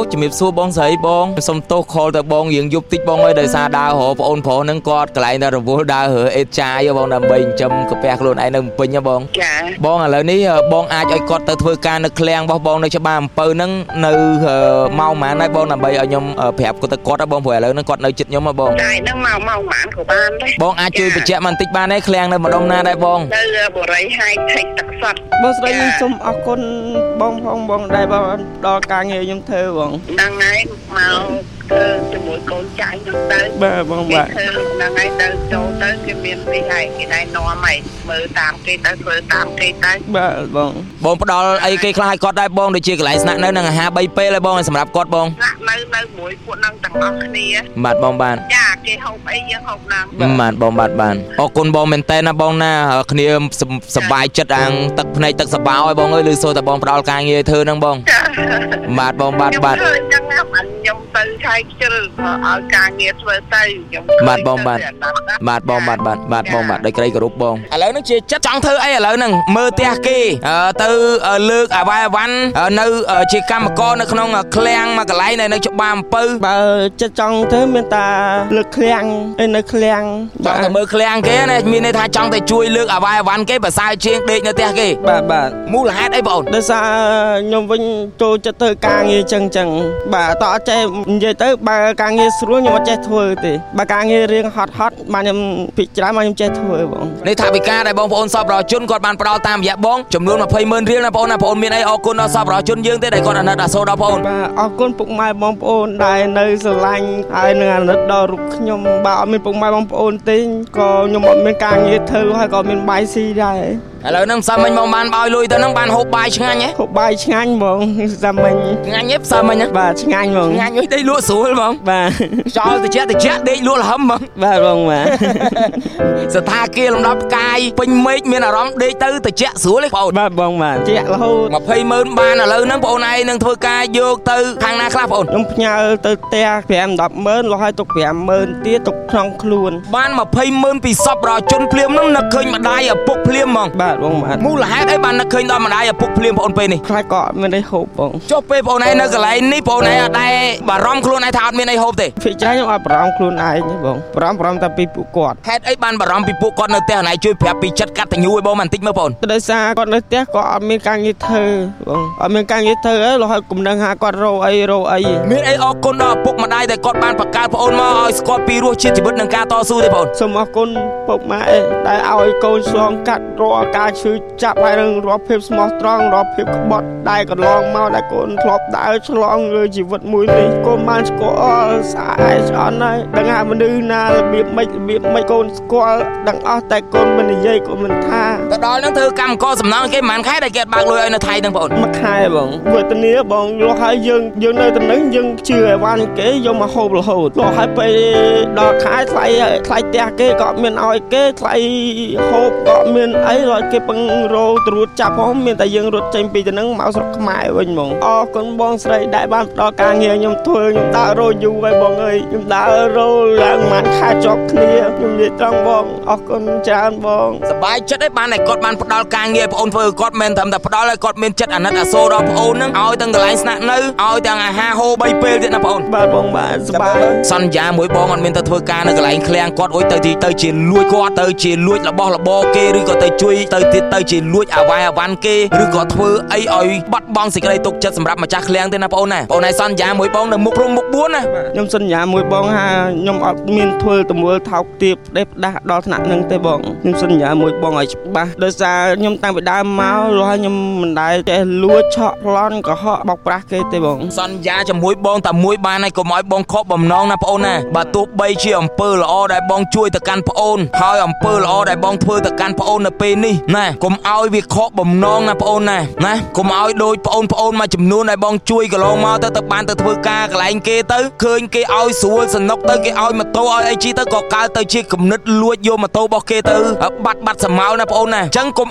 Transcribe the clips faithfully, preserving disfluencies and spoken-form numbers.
ជំរាបសួរបងស្រីបងសុំទោសខលទៅបងរៀងយប់តិចបងអើយដោយសារដើររកបងប្រុសហ្នឹងគាត់កន្លែងតែរវល់ដើររើអេតចាយបងដើម្បីចិញ្ចឹមកាពះខ្លួនឯងនៅពេញបងចាបងឥឡូវនេះបងអាចឲ្យគាត់ទៅធ្វើការនៅឃ្លាំងរបស់បងនៅច្បារអំពៅហ្នឹងនៅម៉ោងប៉ុន្មានដែរបងដើម្បីឲ្យខ្ញុំប្រាប់គាត់ទៅគាត់បងព្រោះឥឡូវហ្នឹងគាត់នៅជិតខ្ញុំហ៎បងតែហ្នឹងម៉ោងម៉ោងប៉ុន្មានក៏បានដែរបងអាចជួយបញ្ជាក់បន្តិចបានទេឃ្លាំងនៅម្ដុំណាដែរបងនៅបរិយហៃថេកទឹកសុទ្ធបងស្រីសូមអរគុណបងផងបងដែលបងដល់ការងារខ្ញុំធ្វើបងហ្នឹងហើយមកធ្វើជាមួយកូនចៅខ្ញុំទៅបាទបងបាទហ្នឹងហើយទៅចូលទៅគេមានពីហើយគេណែនាំហើយមើលតាមគេទៅធ្វើតាមគេទៅបាទបងបងផ្ដល់អីគេខ្លះឲ្យគាត់ដែរបងដូចជាកន្លែងស្នាក់នៅនឹងអាហារបីពេលហើយបងសម្រាប់គាត់បងស្នាក់នៅនៅមួយពួកនឹងទាំងអស់គ្នាបាទបងបាទចាគេហូបអីយើងហូបហ្នឹងបាទបងបាទបាទអរគុណបងមែនតើណាបងណាគ្នាសប្បាយចិត្តអាងទឹកភ្នែកទឹកសបោឲ្យបងអើយឮសូរតែបងផ្ដល់ការងារធ្វើហ្នឹងបងបាទបងបាទបាទអញ្ចឹងណាខ្ញុំទៅឆៃខ្ជិលឲ្យការងារធ្វើទៅខ្ញុំបាទបងបាទបាទបងបាទបាទបាទបងបាទដោយក្រីគោរពបងឥឡូវហ្នឹងជាចិត្តចង់ធ្វើអីឥឡូវហ្នឹងមើលផ្ទះគេទៅលើកអាវ៉ៃអាវ៉ាន់នៅជាកម្មករនៅក្នុងឃ្លាំងមួយកន្លែងនៅច្បារអំពៅបើចិត្តចង់ធ្វើមានតាលើកឃ្លាំងនៅឃ្លាំងចង់ទៅមើលឃ្លាំងគេណាមានន័យថាចង់ទៅជួយលើកអាវ៉ៃអាវ៉ាន់គេបើសើជាងដេកនៅផ្ទះគេបាទបាទមូលហេតុអីបងដោយសារខ្ញុំវិញចូលចិត្តធ្វើការងារចឹងចឹងបាទតោះអត់ចេះនិយាយទៅបើការងារស្រួលខ្ញុំអត់ចេះធ្វើទេបើការងាររៀងហត់ហត់បាទខ្ញុំពិចារណាមកខ្ញុំចេះធ្វើបងនេះថាវិការដែលបងប្អូនសពប្រជាជនគាត់បានផ្ដល់តាមរយៈបងចំនួនยี่สิบម៉ឺនរៀលណាបងណាបងមានអីអរគុណដល់សពប្រជាជនយើងទេដែលគាត់អាណិតអាសូរដល់បងបាទអរគុណពុកម៉ែបងប្អូនដែលនៅស្រឡាញ់ហើយនឹងអាណិតដល់រូបខ្ញុំបាទអត់មានពុកម៉ែបងប្អូនទេក៏ខ្ញុំអត់មានការងារធ្វើហើយក៏មានបាយស៊ីដែរឥឡូវហ្នឹងផ្សាមិញបងបានបោយលុយទៅហ្នឹងបានហូបបាយឆ្ងាញ់ហ៎ហូបបាយឆ្ងាញ់បងផ្សាមិញឆ្ងាញ់ហ៎ផ្សាមិញបាទឆ្ងាញ់បងឆ្ងាញ់ហុយដេកលក់ស្រួលបងបាទចោលតិចតិចដេកលក់លហឹមបងបាទបងបាទស្ថាគារលំដាប់ផ្កាយពេញមេឃមានអារម្មណ៍ដេកទៅតិចស្រួលទេបងបាទបងបាទជាក់រហូតยี่สิบម៉ឺនបានឥឡូវហ្នឹងបងឯងនឹងធ្វើការយកទៅខាងណាខ្លះបងខ្ញុំផ្ញើទៅផ្ទះប្រាំ ដប់ម៉ឺនរហូតទុកប្រាំម៉ឺនទៀតទុកក្នុងខ្លួនបានยี่สิบម៉ឺនពីសពប្រជាជនភ្លាមហ្នឹងនឹកឃើញម្ដាយឪពុកភ្លាមហ្មងបាទបងបាទមូលហេតុអីបាននឹកឃើញដល់ម្ដាយឪពុកភ្លាមបងពេលនេះខ្លាចក៏អត់មានអីហូបបងចុះពេលបងឯងនៅកន្លែងនេះបងឯងអត់ដែរបារម្ភខ្លួនឯងថាអត់មានអីហូបទេភាគច្រើនខ្ញុំអត់បារម្ភខ្លួនឯងទេបងបារម្ភបារម្ភតែពីពួកគាត់ហេតុអីបានបារម្ភពីពួកគាត់នៅផ្ទះណៃជួយប្រាប់ពីចិត្តកតញ្ញូឲ្យបងបន្តិចមើលបងដោយសារគាត់នៅផ្ទះក៏អត់មានការងារធ្វើបងអត់មានការងារធ្វើហើយរហូតគំនឹងហាគាត់រោអីរោអីមានអីអរគុណដល់ឪពុកម្ដាយដែលគាត់បានបង្កើតប្អូនមកឲ្យស្គាល់ពីរសជាតិជីវិតនិងការតស៊ូទេបងសូមអរគុណពុកម៉ែដែលឲ្យកូនឆ្លងកាត់រាល់ការឈឺចាប់ហើយនឹងរាល់ភាពស្មោះត្រង់រាល់ភាពក្បត់ដែលកន្លងមកដែលកូនធ្លាប់ដើរឆ្លងលើជីវិតមួយនេះកូនបានស្គាល់ស្អាតឆ្អន់ហើយដឹងថាមនុស្សណារបៀបម៉េចរបៀបម៉េចកូនស្គាល់ដឹងអស់តែកូនមិននិយាយកូនមិនថាទៅដល់ហ្នឹងធ្វើកម្មកសំណងគេប្រហែលខែដែលគេបើកលុយឲ្យនៅថៃហ្នឹងបងមួយខែបងវេទនាបងរស់ហើយយើងយើងនៅទៅនឹងយើងជឿឲ្យបានគេយកមកហូបរហូតរស់ហើយពេលដល់ខែថ្លៃថ្លៃផ្ទះគេក៏មានឲ្យគេថ្លៃហូបក៏មានអីរត់គេពឹងរោត្រួតចាប់ផងមានតែយើងរត់ចេញពីទៅនឹងមកស្រុកខ្មែរវិញហ្មងអរគុណបងស្រីដែលបានផ្ដល់ការងារខ្ញុំធ្វើខ្ញុំដើររោយូរហើយបងអើយខ្ញុំដើររោឡើងមួយខែជាប់គ្នាខ្ញុំនិយាយត្រង់បងអរគុណច្រើនបងសប្បាយចិត្តឯងបានតែគាត់បានផ្ដល់ការងារបងអូនធ្វើគាត់មិនត្រឹមតែផ្ដល់ឲ្យគាត់មានចិត្តអាណិតអាសូរដល់បងអូនហ្នឹងឲ្យទាំងកន្លែងស្នាក់នៅឲ្យទាំងអាហារហូបបីពេលទៀតណាបងអូនបាទបងបាទសប្បាយសន្យាមួយបងអត់មានទៅធ្វើការនៅកន្លែងឃ្លាំងគាត់អុយទៅទីទៅជាលួចគាត់ទៅជាលួចរបស់របរគេឬក៏ទៅជួយទៅទៀតទៅជាលួចអាវ៉ៃអាវ៉ាន់គេឬក៏ធ្វើអីឲ្យបាត់បង់សេចក្តីទុកចិត្តសម្រាប់ម្ចាស់ឃ្លាំងទេណាបងអូនណាបងអូនឯងសន្យាមួយបងនៅមុខរងមុខបួនណាខ្ញុំសន្យាមួយបងថាខ្ញុំអត់មានធ្វើទង្វើថោកទាបផ្ដេសផ្ដាស់ដល់ថ្នាក់នឹងទេបងខ្ញុំសន្យាមួយបងឲ្យច្បាស់ដោយសារខ្ញុំតាំងពីដើមមករហូតខ្ញុំមិនដែលចេះលួចឆក់ប្លន់កុហកបោកប្រាស់គេទេបងសន្យាជាមួយបងតែមួយបានហើយកុំឲ្យបងខកបំណងណាបងអូនណាបើទោះបីជាអំពើល្អដែលបងជួយទៅកាន់បងអូនហើយអំពើល្អដែលបងធ្វើទៅកាន់បងអូននៅពេលនេះណាកុំឲ្យវាខកបំណងណាបងអូនណាណាកុំឲ្យដូចបងអូនបងអូនមួយចំនួនដែលបងជួយកន្លងមកទៅទៅបានទៅធ្វើការកន្លែងគេទៅឃើញគេឲ្យស្រួលសនុកទៅគេឲ្យម៉ូតូឲ្យអីជិះទៅក៏កើតទៅជាគំនិតលួចយកម៉ូតូរបស់គេទៅបាត់បាត់សម្ោណាបងអូនណាអញ្ចឹងកុំ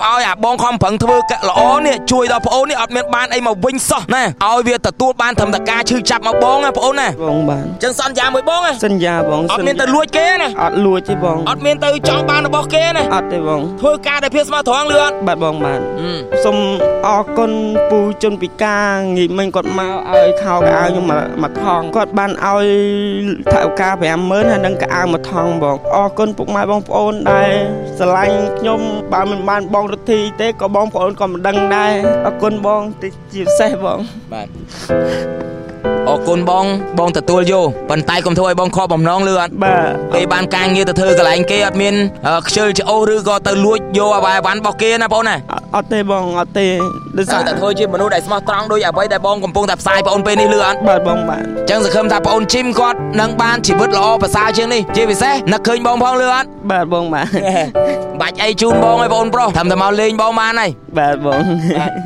ឲ្យអាបងខំប្រឹងធ្វើល្អនេះជួយដល់ប្អូននេះអត់មានបានអីមកវិញសោះណាឲ្យវាទទួលបានត្រឹមតែការឈឺចាប់មកបងណាប្អូនណាបងបានចឹងសន្យាមួយបងសន្យាបងអត់មានទៅលួចគេណាអត់លួចទេបងអត់មានទៅចង់បានរបស់គេណាអត់ទេបងធ្វើការដែលភាពស្មោះត្រង់លឿនបាទបងបានសូមអរគុណពូជនពិការងាយមិញគាត់មកឲ្យខោកៅខ្ញុំមកថងគាត់បានឲ្យថៅការ ប្រាំម៉ឺន ហើយនឹងកៅអៅមកថងបងអរគុណពុកម៉ែបងប្អូនដែលស្រឡាញ់ខ្ញុំបើមិនបានបងរទ្ធីទេក៏បងប្អូនក៏មិនដឹងដែរអរគុណបងជាពិសេសបងបាទអរគុណបងបងទទួលយកប៉ុន្តែកុំធ្វើឲ្យបងខកបំណងលឿនបាទពេលបានការងារទៅធ្វើកន្លែងគេអត់មានខ្ជិលច្អូសឬក៏ទៅលួចយកអ្វីអវ៉ាន់របស់គេណាបងណាអត់ទេបងអត់ទេដោយសារតែធ្វើជាមនុស្សដែលស្មោះត្រង់ដោយអ្វីដែលបងកំពុងតែផ្សាយបងពេលនេះលឿនបាទបងបាទអញ្ចឹងសង្ឃឹមថាបងជីមគាត់នឹងបានជីវិតល្អប្រសើរជាងនេះជាពិសេសនឹកឃើញបងផងលឿនបាទបងបាទបាច់អីជូនបងឲ្យបងប្រុសធ្វើតែមកលេងបងបានហើយបាទបង